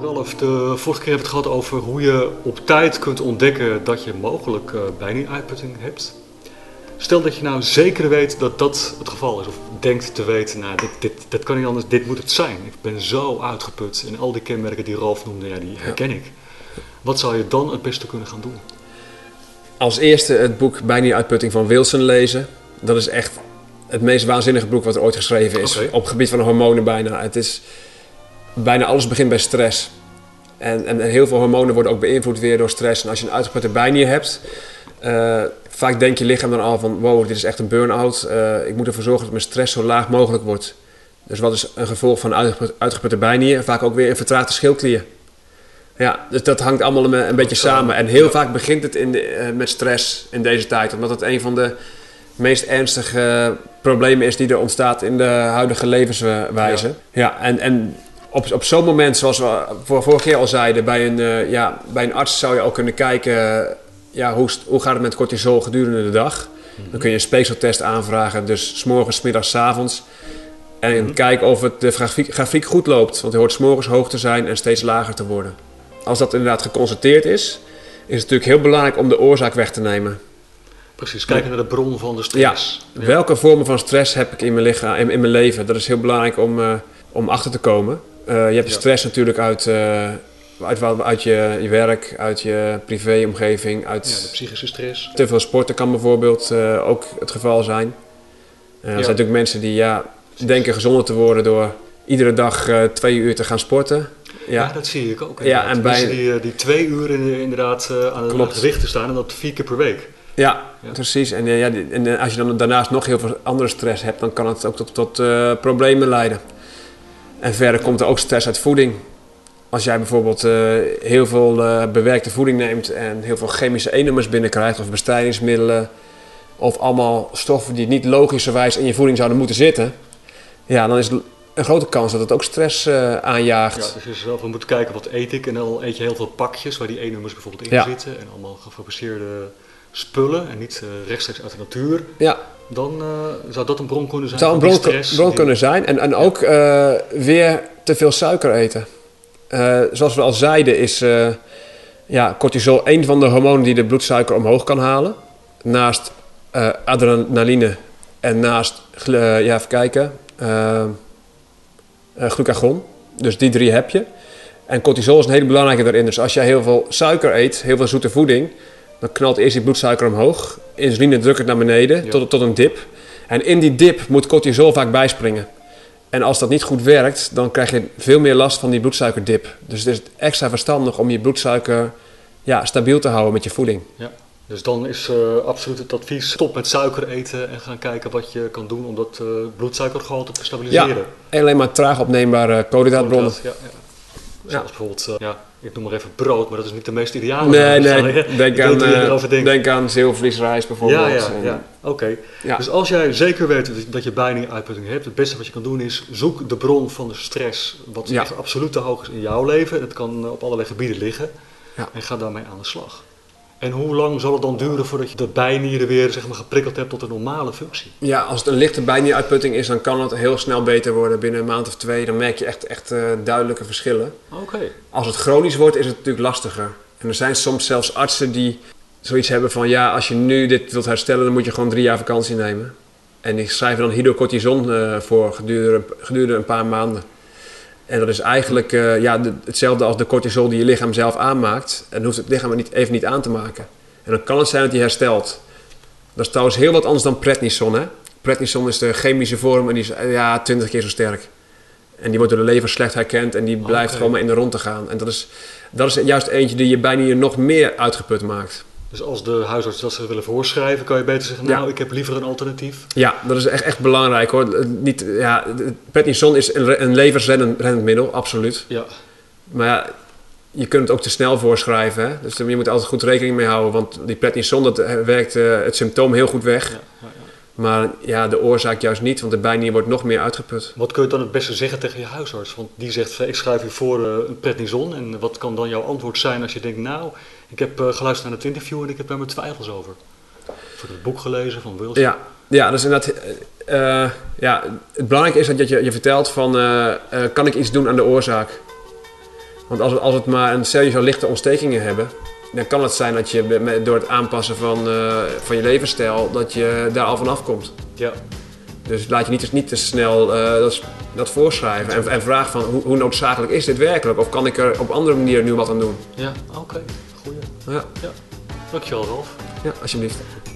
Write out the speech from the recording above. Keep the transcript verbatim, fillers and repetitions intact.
Ralf, de vorige keer hebben we het gehad over hoe je op tijd kunt ontdekken dat je mogelijk uh, bijnieruitputting hebt. Stel dat je nou zeker weet dat dat het geval is, of denkt te weten, nou dit, dit, dit kan niet anders, dit moet het zijn. Ik ben zo uitgeput en al die kenmerken die Ralf noemde, ja, die herken ik. Wat zou je dan het beste kunnen gaan doen? Als eerste het boek Bijnieruitputting van Wilson lezen. Dat is echt het meest waanzinnige boek wat er ooit geschreven is. Okay. Op het gebied van de hormonen bijna. Het is, bijna alles begint bij stress. En, en, en heel veel hormonen worden ook beïnvloed weer door stress. En als je een uitgeputte bijnier hebt, uh, vaak denkt je lichaam dan al van wow, dit is echt een burn-out. Uh, ik moet ervoor zorgen dat mijn stress zo laag mogelijk wordt. Dus wat is een gevolg van uitgeput, uitgeputte bijnier? Vaak ook weer een vertraagde schildklier. Ja, dus dat hangt allemaal een, een beetje samen. En heel vaak begint het in de, uh, met stress in deze tijd. Omdat het een van de meest ernstige uh, problemen is die er ontstaat in de huidige levenswijze. Ja, ja en, en op, op zo'n moment, zoals we voor, vorige keer al zeiden, bij een, uh, ja, bij een arts zou je ook kunnen kijken, uh, ja, hoe, hoe gaat het met cortisol gedurende de dag. Mm-hmm. Dan kun je een speekseltest aanvragen, dus 's morgens, 's middags, 's avonds. En mm-hmm. kijken of het de grafiek, grafiek goed loopt. Want hij hoort 's morgens hoog te zijn en steeds lager te worden. Als dat inderdaad geconstateerd is, is het natuurlijk heel belangrijk om de oorzaak weg te nemen. Precies, kijken naar de bron van de stress. Ja, ja. Welke vormen van stress heb ik in mijn, lichaam, in, in mijn leven? Dat is heel belangrijk om, uh, om achter te komen. Uh, je hebt ja. stress natuurlijk uit, uh, uit, uit je, je werk, uit je privéomgeving. Uit ja, de psychische stress. Te veel sporten kan bijvoorbeeld uh, ook het geval zijn. Uh, er ja. zijn natuurlijk mensen die ja, denken gezonder te worden door iedere dag uh, twee uur te gaan sporten. Ja. ja, dat zie ik ook. Ja, en bij die, die twee uur inderdaad uh, aan het gewicht te staan en dat vier keer per week. Ja, ja. precies. En, ja, en als je dan daarnaast nog heel veel andere stress hebt, dan kan het ook tot, tot uh, problemen leiden. En verder komt er ook stress uit voeding. Als jij bijvoorbeeld uh, heel veel uh, bewerkte voeding neemt en heel veel chemische E-nummers binnenkrijgt of bestrijdingsmiddelen of allemaal stoffen die niet logischerwijs in je voeding zouden moeten zitten, ja, dan is het een grote kans dat het ook stress uh, aanjaagt. Ja, dus je zelf moet kijken wat eet ik en dan eet je heel veel pakjes waar die E-nummers bijvoorbeeld in ja. zitten en allemaal gefabriceerde spullen en niet uh, rechtstreeks uit de natuur. Ja. Dan uh, zou dat een bron kunnen zijn. Het zou een bron, stress, bron die... kunnen zijn en, en ja. ook uh, weer te veel suiker eten. Uh, zoals we al zeiden is uh, ja, cortisol een van de hormonen die de bloedsuiker omhoog kan halen. Naast uh, adrenaline en naast, uh, ja even kijken, uh, uh, glucagon. Dus die drie heb je. En cortisol is een hele belangrijke daarin. Dus als jij heel veel suiker eet, heel veel zoete voeding, dan knalt eerst die bloedsuiker omhoog. Insuline drukt het naar beneden, ja. tot, tot een dip. En in die dip moet cortisol vaak bijspringen. En als dat niet goed werkt, dan krijg je veel meer last van die bloedsuikerdip. Dus het is extra verstandig om je bloedsuiker ja, stabiel te houden met je voeding. Ja. Dus dan is uh, absoluut het advies, stop met suiker eten en gaan kijken wat je kan doen om dat uh, bloedsuikergehalte te stabiliseren. Ja, en alleen maar traag opneembare koolhydraatbronnen. Ja, ja. Zoals ja. bijvoorbeeld, uh, ja, ik noem maar even brood, maar dat is niet de meest ideale. Nee, nee, denk aan, uh, denk aan zilvervliesrijst bijvoorbeeld. Ja, ja, ja. oké. Okay. Ja. Dus als jij zeker weet dat je bijnieruitputting hebt, het beste wat je kan doen is, zoek de bron van de stress, wat ja. echt absoluut te hoog is in jouw leven. Dat kan op allerlei gebieden liggen. Ja. En ga daarmee aan de slag. En hoe lang zal het dan duren voordat je de bijnieren weer zeg maar, geprikkeld hebt tot een normale functie? Ja, als het een lichte bijnieruitputting is, dan kan het heel snel beter worden. Binnen een maand of twee, dan merk je echt, echt uh, duidelijke verschillen. Okay. Als het chronisch wordt, is het natuurlijk lastiger. En er zijn soms zelfs artsen die zoiets hebben van, ja, als je nu dit wilt herstellen, dan moet je gewoon drie jaar vakantie nemen. En die schrijven dan hydrocortison uh, voor gedurende, gedurende een paar maanden. En dat is eigenlijk uh, ja, de, hetzelfde als de cortisol die je lichaam zelf aanmaakt. En hoeft het lichaam het niet, even niet aan te maken. En dan kan het zijn dat hij herstelt. Dat is trouwens heel wat anders dan prednison. Hè? Prednison is de chemische vorm en die is ja, twintig keer zo sterk. En die wordt door de lever slecht herkend en die blijft okay. gewoon maar in de rondte gaan. En dat is, dat is juist eentje die je bijna hier nog meer uitgeput maakt. Dus als de huisarts dat ze willen voorschrijven, kan je beter zeggen, nou, ja. ik heb liever een alternatief. Ja, dat is echt, echt belangrijk hoor. Niet, ja, prednison is een, een levensreddend middel, absoluut. Ja. Maar ja, je kunt het ook te snel voorschrijven. Hè? Dus je moet altijd goed rekening mee houden, want die prednison, dat werkt uh, het symptoom heel goed weg. Ja, ja, ja. Maar ja, de oorzaak juist niet, want de bijnier wordt nog meer uitgeput. Wat kun je dan het beste zeggen tegen je huisarts? Want die zegt, ik schrijf u voor uh, een prednison. En wat kan dan jouw antwoord zijn als je denkt, nou, ik heb uh, geluisterd naar het interview en ik heb daar mijn twijfels over. Ik heb het boek gelezen van Wilson. Ja, ja, dus inderdaad, uh, ja, het belangrijke is dat je je vertelt van, uh, uh, kan ik iets doen aan de oorzaak? Want als, als het maar een serieuze lichte ontstekingen hebben, dan kan het zijn dat je met, door het aanpassen van, uh, van je levensstijl, dat je daar al vanaf komt. Ja. Dus laat je niet, niet te snel uh, dat, dat voorschrijven en, en vraag van hoe, hoe noodzakelijk is dit werkelijk? Of kan ik er op andere manier nu wat aan doen? Ja, oké. Okay. Goeie. Ja. Ja. Dankjewel, Ralf. Ja, alsjeblieft.